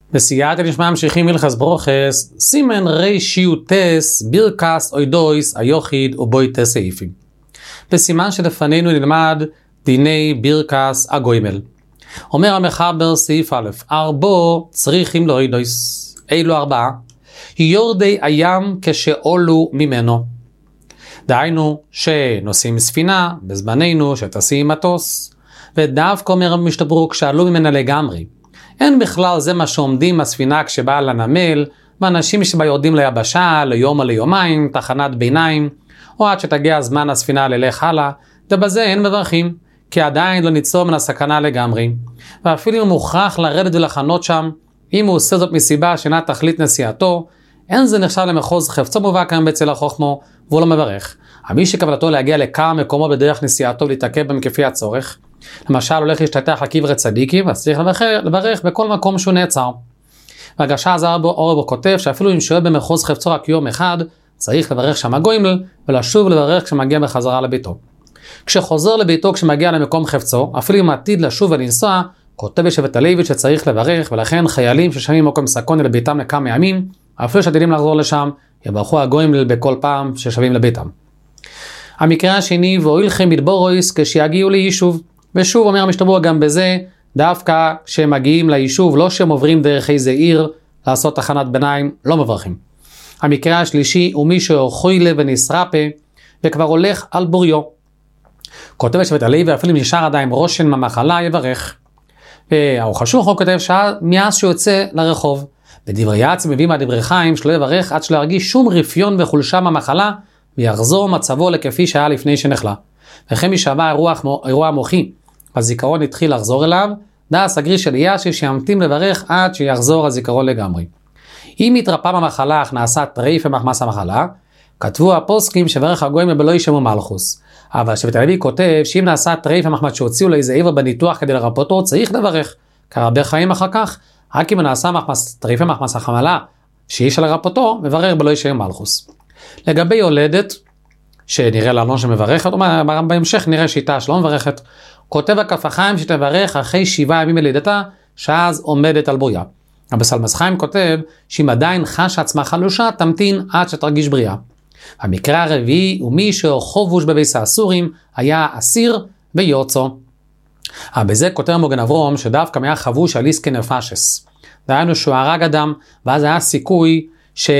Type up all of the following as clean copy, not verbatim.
בסייעתא דשמיא ממשיכים הלכות ברוכס, סימן רישיוטס בירקס אוידויס היוחיד ובויטה סעיפים. בסימן שלפנינו נלמד דיני בירקס הגוימל. אומר המחבר סעיף א', ארבו צריכים לאוידויס, אילו ארבעה, יורדי הים כשעולו ממנו. דהיינו שנוסעים ספינה בזמננו שטסים מטוס, ודווקא אומר המשתברוק שעלו ממנה לגמרי. אין בכלל זה מה שעומדים הספינה כשבאה לנמל, ואנשים שבה יורדים ליבשה, ליום או ליומיים, תחנת ביניים, או עד שתגיע הזמן הספינה ללך הלאה, ובזה אין מברכים, כי עדיין לא ניצור מן הסכנה לגמרי. ואפילו אם מוכרח לרדת ולחנות שם, אם הוא עושה זאת מסיבה שאינה תכלית נסיעתו, אין זה נחשב למחוז חפצו מובא כאן בצל החוכמו, והוא לא מברך. מי שכוונתו להגיע לכמה מקומות בדרך נסיעתו ולהתעכב בהם כפי הצורך, למשל הולך להשתתח לקבר צדיקים, אז צריך לברך בכל מקום שהוא נעצר. והגשש אורבו כותב שאפילו אם שוהה במחוז חפצו רק יום אחד, צריך לברך שם הגוימל ולשוב לברך כשמגיע בחזרה לביתו. כשחוזר לביתו כשמגיע למקום חפצו, אפילו אם עתיד לשוב ולנסוע, כותב שבט הלוי שצריך לברך, ולכן חיילים ששמים מקום סקוני לביתם לכמה ימים, אפילו שעתידים לחזור לשם, יברכו הגוימל בכל פעם ששבים לביתם. המקרה השני, והוילכם מדבורויס כשיגיעו ליישוב. ושוב אומר המשתברוק גם בזה, דווקא כשהם מגיעים ליישוב, לא שהם עוברים דרך איזה עיר לעשות תחנת ביניים, לא מברכים. המקרה השלישי הוא מי שאוכילה ונסרפה וכבר הולך על בוריו. כותב שבט הלוי ואפילו אם נשאר עדיין רושן מהמחלה יברך. והחשוך הוא כותב שמאז שיוצא לרחוב. בדברי יעצי מביא מהדברי חיים שלא יברך עד שלא ירגיש שום רפיון וחולשה מהמחלה ויחזור מצבו לכפי שהיה לפני שנחלה. וכן משעבר אירוע מוחי, הזיכרון התחיל לחזור אליו, דעס הגריש של ישי שימתין לברך עד שיחזור הזיכרון לגמרי. אם התרפא במחלה אך נעשה טרייפה מחמס המחלה, כתבו הפוסקים שברך הגוימל בלא ישמו מלכוס. אבל שבט הלוי כותב שאם נעשה טרייפה מחמס שהוציאו לאיזה עבר בניתוח כדי לרפאותו, צריך לברך. כרבה חיים אחר כך, רק אם נעשה טרייפה מחמס החמלה שיש לרפאותו, מברך בלא ישמו מלכוס. לגבי יולדת, שנראה לנו שמברכת, בהמשך נראה שיטה שלא מברכת, כותב הכף החיים שתברך אחרי 7 ימים מלידתה, שאז עומדת על בוריה. הבסלמס חיים כותב שאם עדיין חש עצמה חלושה, תמתין עד שתרגיש בריאה. המקרה הרביעי הוא מי שחובוש בביס האסורים, היה אסיר ויוצו. בזה כותב מוגן אברום שדווקא היה חבוש על איסקן נפשס. דהיינו שהוא הרג אדם, ואז היה סיכוי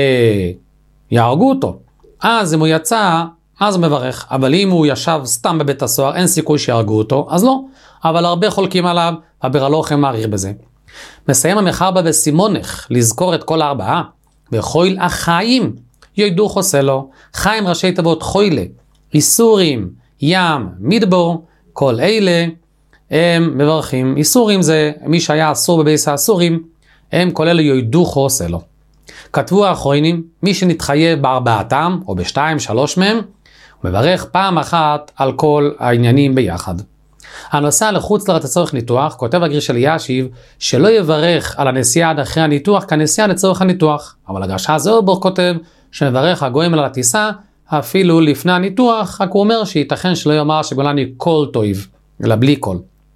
שיהרגו אותו. אז אם הוא יצא, אז הוא מברך. אבל אם הוא ישב סתם בבית הסוהר, אין סיכוי שיהרגו אותו, אז לא. אבל הרבה חולקים עליו, הברלוכם מעריך בזה. מסיים המחבר בסימונך, לזכור את כל 4. וחויל החיים, ידעו חוסה לו. חיים ראשי תיבות חוילה, איסורים, ים, מדבור, כל אלה הם מברכים. איסורים זה מי שהיה אסור בביס האסורים, הם כל אלה ידעו חוסה לו. כתבו האחרונים, מי שנתחייב ב4, או ב2, 3 מהם, הוא מברך פעם אחת על כל העניינים ביחד. הנוסע לחוץ לארץ לצורך ניתוח, כותב הגריש של ישיב, שלא יברך על הנסיעה עד אחרי הניתוח כנסיעה לצורך הניתוח. אבל הגשש אורבו כותב שמברך הגוימל על הטיסה, אפילו לפני הניתוח, רק הוא אומר שייתכן שלא יאמר שגולני כל טויב, אלא בלי כל.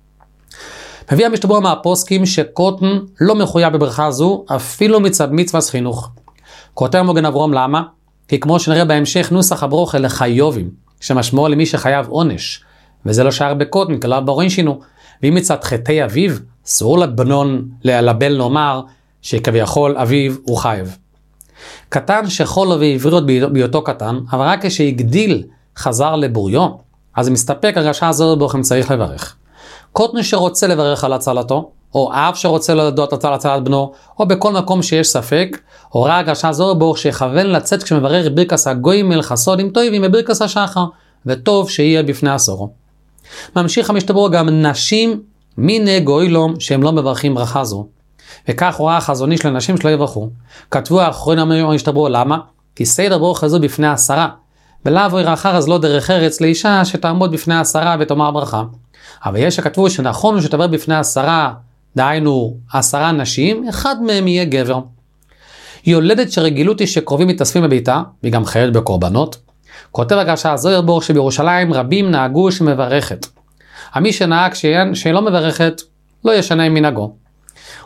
מביא המשתברוק מהפוסקים שקוטן לא מחויב בברכה זו, אפילו מצד מצוות חינוך. כותב מוגן אברום למה? כי כמו שנראה בהמשך נוסח הברוכה לחיובים, שמשמעו למי שחייב עונש, וזה לא שער בקוטן, כלל ברון שינו. ואם מצד חטאי אביו, אסור לבן לומר שכביכול אביו הוא חייב. קטן שחול והעבריות בהיותו קטן, אבל רק כשהגדיל חזר לבוריו, אז מסתפק הגשש אורבו אם צריך לברך. קוטן שרוצה לברך על הצלתו, או אב שרוצה להודות על הצלת בנו, או בכל מקום שיש ספק, הורה הגשש אורבו שיכוון לצאת כשמברר ברכס הגוימל חסודים טובים בברכס השחר, וטוב שיהיה בפני הסורו. ממשיך המשתברוק גם נשים מיני גוילום שהם לא מברכים ברכה זו. וכך הוראה החזון איש לנשים שלא יברכו. כתבו האחרונים המשתברוק למה? כי סדר ברכה זו בפני 10. ולאו ירחר אז לא דרך ארץ לאישה שתעמוד בפני 10 ותאמר ברכה. אבל יש שכתבו שנכון שתבר בפני 10, דהיינו 10 נשים, אחד מהם יהיה גבר. יולדת שרגילות היא שקרובים מתאספים בביתה, והיא גם חיילת בקורבנות. כותב הגשש אורבו שבירושלים רבים נהגו שמברכת. המי שנהג שלא מברכת, לא ישנה עם מנהגו.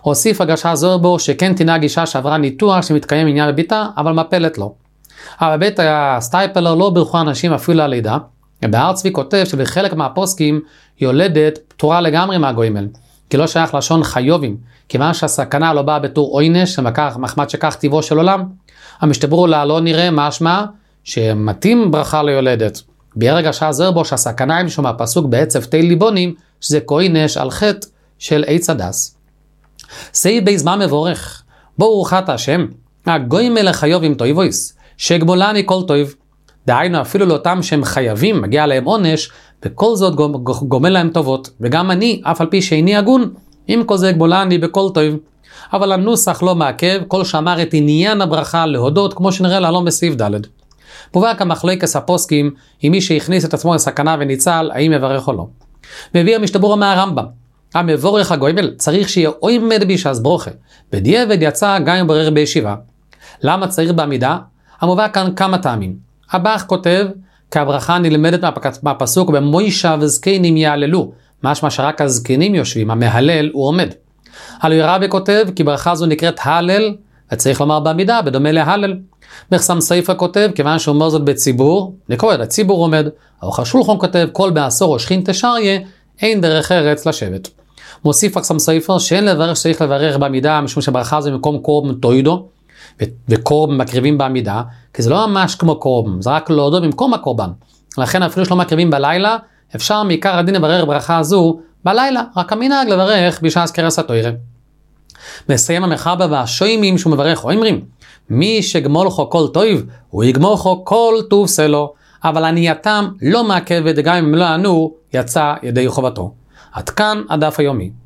הוסיף הגשה זו בו שכן תנהג אישה שעברה ניתוח שמתקיים עניין בביתה, אבל מפלת לו. אבל בית הסטייפלר לא בירכו אנשים אפילו ללידה, ובהר צבי כותב שבחלק מהפוסקים יולדת פטורה לגמרי מהגוימל, כי לא שייך לשון חיובים, כיוון שהסכנה לא באה בתור עוינש, מחמת שכך טבעו של עולם. המשתברו לה לא נראה משמע שמתאים ברכה ליולדת. בהרג השעה זר בו שהסכנה עם שום הפסוק בעצב תל ליבונים, שזה כעונש על חטא של עץ הדס. שאי בזמן מבורך, ברוך אתה השם, הגוימל לחיובים טויבויס, שגמולני כל טויב. דהיינו אפילו לאותם שהם חייבים, מגיע להם עונש, וכל זאת גומל להם טובות, וגם אני, אף על פי שאיני הגון, עם כל זה גמולני בכל טויב. אבל הנוסח לא מעכב, כל שאמר את עניין הברכה להודות, כמו שנראה להלום בסעיף ד'. מובא כמחלוקת הפוסקים, עם מי שהכניס את עצמו לסכנה וניצל, האם יברך או לא. מביא המשתברו מהרמב"ם, המבורך הגוימל צריך שיהיה עומד בשעת ברוכה, בדיעבד יצא גם אם ברר בישיבה. למה צריך בעמידה? המובא כאן כמה טעמים. הבח כותב, כי הברכה נלמדת מהפסוק במוישה וזקנים יעללו, משמע שרק הזקנים יושבים, המהלל הוא עומד. הלוי רבי כותב, כי ברכה זו נקראת הלל, וצריך לומר בעמידה, בדומה להלל. מחסם ספר כותב, כיוון שהוא אומר זאת בציבור, לקרוא את הציבור עומד. ארוך השולחן כותב, כל בעשור או שכין תשריה, אין דרך ארץ לשבת. מוסיף מחסם ספר, שאין לברך שצריך לברך בעמידה, משום שברכה זה מקום קורבן תוידו, וקורבן מקריבים בעמידה, כי זה לא ממש כמו קורבן, זה רק להודות במקום הקורבן. לכן אפילו שלא מקריבים בלילה, אפשר מעיקר הדין לברך ברכה הזו בלילה, רק המנהג לברך בשעת קרס התוירה. מסיים המחבר והשוימים שהוא מברך אומרים, מי שגמולכו כל טוב, הוא יגמולכו כל טוב סלו, אבל ענייתם לא מעכבת, גם אם לא ענו, יצא ידי חובתו. עד כאן הדף היומי.